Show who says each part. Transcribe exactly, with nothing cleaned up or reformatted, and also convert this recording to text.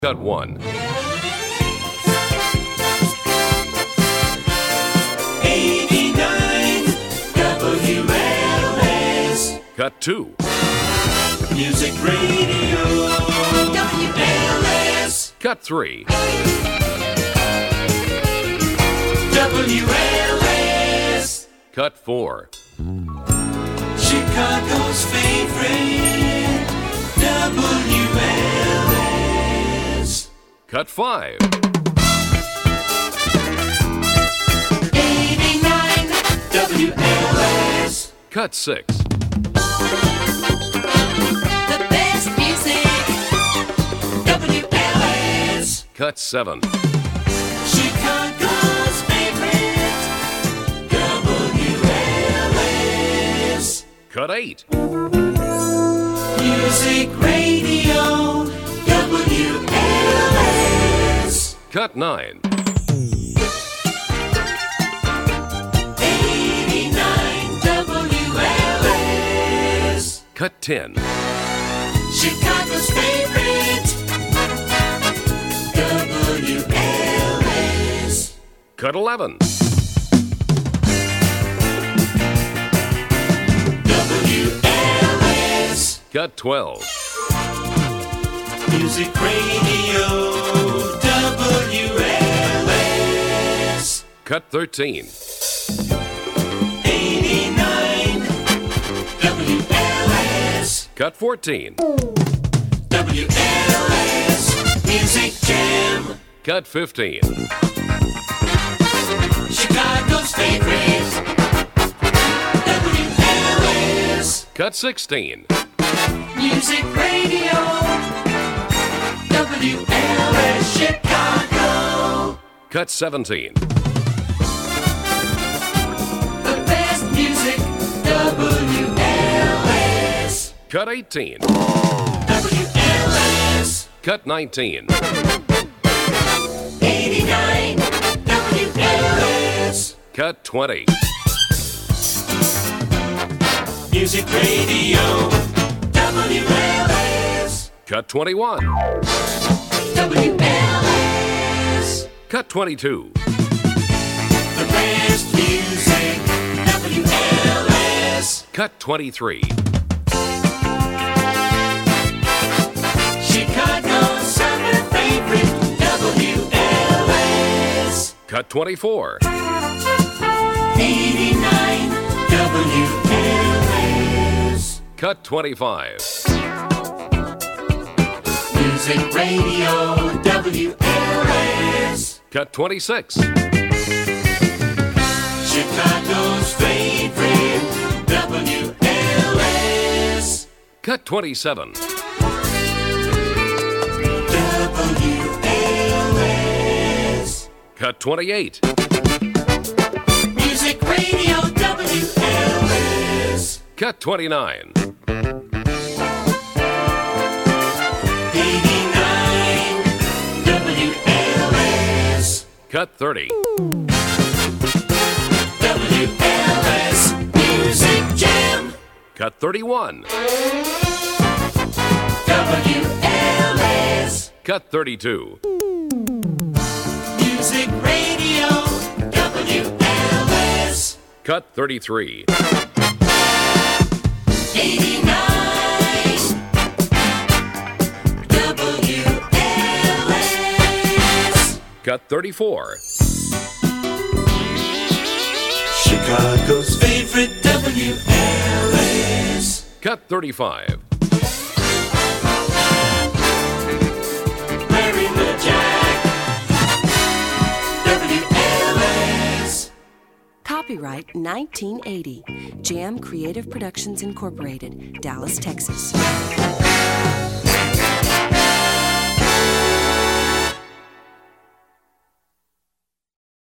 Speaker 1: Cut one.
Speaker 2: eighty-nine W L S.
Speaker 1: Cut two.
Speaker 2: Music Radio W L S.
Speaker 1: Cut three.
Speaker 2: W L S.
Speaker 1: Cut four.
Speaker 2: Chicago's favorite W L S.
Speaker 1: Cut five.
Speaker 2: eighty-nine W L S.
Speaker 1: Cut six.
Speaker 2: The best music W L S.
Speaker 1: Cut seven.
Speaker 2: Chicago's favorite W L S.
Speaker 1: Cut eight.
Speaker 2: Music Radio W L S.
Speaker 1: Cut nine.
Speaker 2: eighty-nine W L S.
Speaker 1: Cut ten.
Speaker 2: Chicago's favorite W L S.
Speaker 1: Cut eleven.
Speaker 2: W L S.
Speaker 1: Cut twelve.
Speaker 2: Music Radio W L S.
Speaker 1: Cut thirteen.
Speaker 2: eighty-nine W L S.
Speaker 1: Cut fourteen.
Speaker 2: W L S. Music Jam.
Speaker 1: Cut fifteen.
Speaker 2: Chicago's favorite W L S.
Speaker 1: Cut sixteen.
Speaker 2: Music Radio W L S Chicago.
Speaker 1: Cut seventeen.
Speaker 2: The best music W L S.
Speaker 1: Cut eighteen.
Speaker 2: W L S.
Speaker 1: Cut nineteen.
Speaker 2: eighty-nine W L S.
Speaker 1: Cut twenty.
Speaker 2: Music Radio W L S.
Speaker 1: Cut twenty-one.
Speaker 2: W L S.
Speaker 1: Cut twenty-two.
Speaker 2: The best music W L S.
Speaker 1: Cut twenty-three.
Speaker 2: Chicago's summer favorite W L S.
Speaker 1: Cut twenty-four.
Speaker 2: eighty-nine W L S.
Speaker 1: Cut twenty-five.
Speaker 2: Music Radio W L S.
Speaker 1: Cut twenty-six.
Speaker 2: Chicago's favorite W L S.
Speaker 1: Cut twenty-seven.
Speaker 2: W L S.
Speaker 1: Cut twenty-eight.
Speaker 2: Music Radio W L S.
Speaker 1: Cut twenty-nine.
Speaker 2: eighty-nine W L S.
Speaker 1: Cut thirty.
Speaker 2: W L S Music Jam.
Speaker 1: Cut thirty-one.
Speaker 2: W L S.
Speaker 1: Cut thirty-two.
Speaker 2: Music Radio W L S.
Speaker 1: Cut thirty-three.
Speaker 2: eighty-nine W L S.
Speaker 1: Cut thirty-four.
Speaker 2: Chicago's favorite W L S.
Speaker 1: Cut thirty-five.
Speaker 2: Larry the Jack W L S.
Speaker 3: Copyright nineteen eighty. Jam Creative Productions Incorporated, Dallas, Texas.